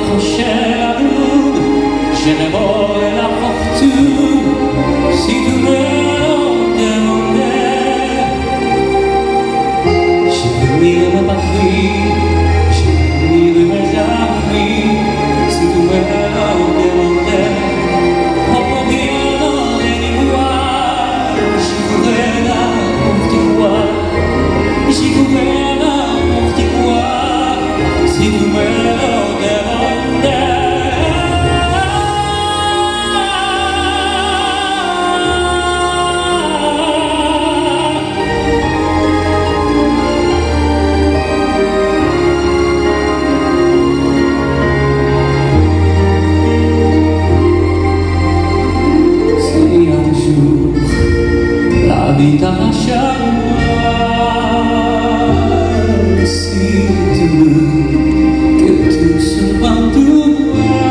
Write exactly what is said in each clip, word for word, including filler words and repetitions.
m'accrochais à nous, j'aimais voler la fortune, si tu me demandais. J'ai venu de ma patrie, j'ai venu de mes amis, si tu me demandais. Oh bien, non, dis-moi, j'y pourrais n'importe quoi, j'y pourrais n'importe quoi, si tu me demandais. La vie t'arrache à moi, si tu veux que tout se rende moi,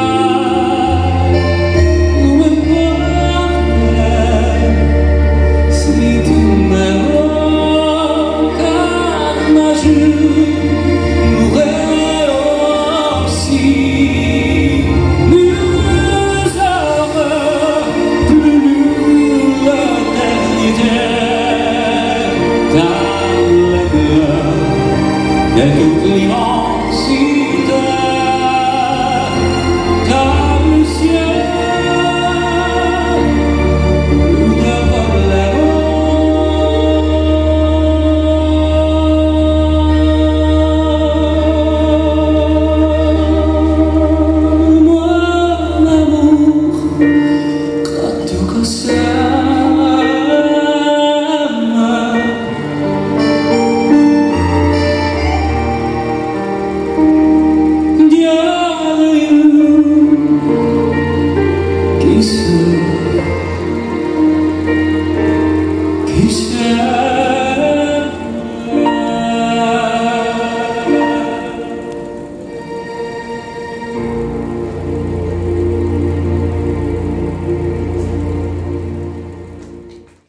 où me porter, si tu m'aimes, car ma joue mourrait aussi. De toute l'immensité, dans le ciel, nous devons l'amour. Moi, l'amour, quand tout qui sait, qui sait.